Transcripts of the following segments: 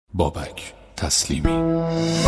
بابک تسلیمی.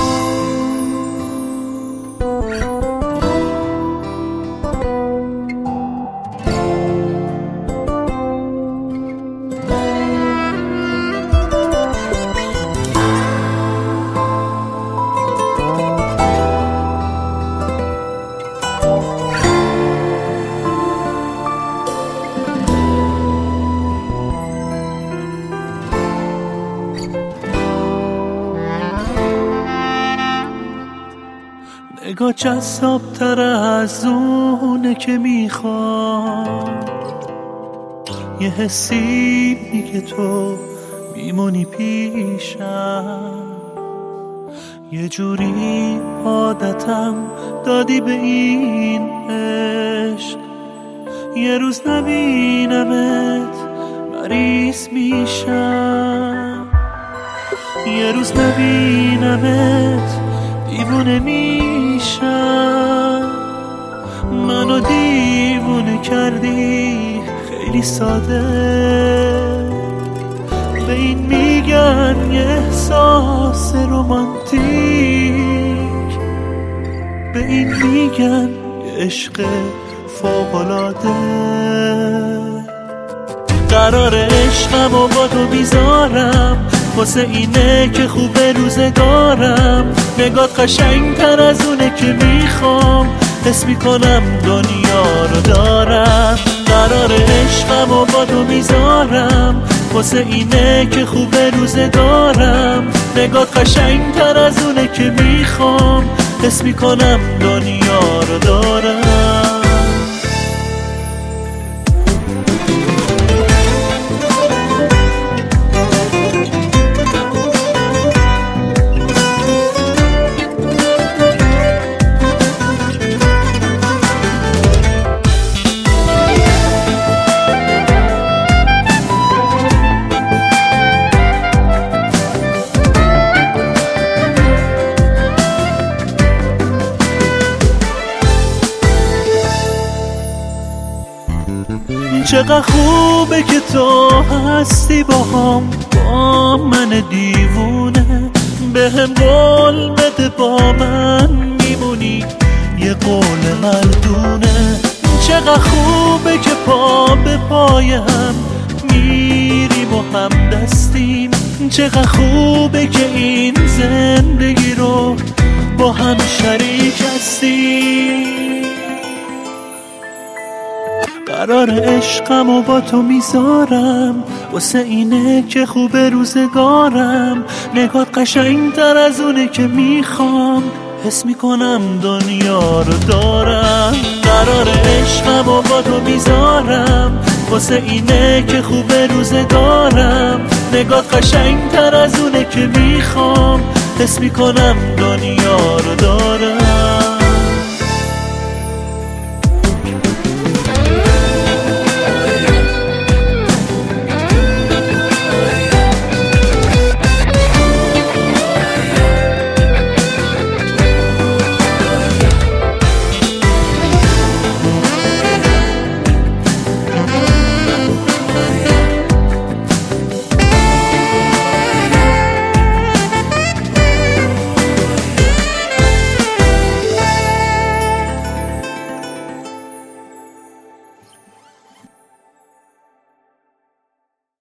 نگاه جذاب تر از اونه که میخوام، یه حسی میگه تو میمونی پیشم، یه جوری عادتم دادی به این عشق، یه روز نبینمت مریض میشم، یه روز نبینمت دیوونه میشم. منو دیوونه کردی خیلی ساده، به این میگن یه احساس رومانتیک، به این میگن یه عشق فوق‌العاده. قرار عشقمو با تو بیزارم، واسه اینه که خوبه روزگارم. نگات قشنگتر از اونه که میخوام، حس میکنم دنیا رو دارم. قرار عشقمو با تو میذارم، واسه اینه که خوبه روزگارم. نگات قشنگتر از اونه که میخوام، حس میکنم دنیا رو دارم. چقدر خوبه که تو هستی باهام، با من دیوونه. بهم قول بده با من میمونی، یه قول مردونه. چقدر خوبه که پا به پایم میریم و هم دستیم. چقدر خوبه که این زندگی رو با هم شریک هستیم. قرار عشقمو با تو میذارم، واسه اینه که خوبه روزگارم. نگات قشنگتر از اونه که میخوام، حس میکنم دنیا رو دارم. قرار عشقمو با تو میذارم، واسه اینه که خوبه روزگارم. نگات قشنگتر از اونه که میخوام، حس میکنم دنیا رو دارم.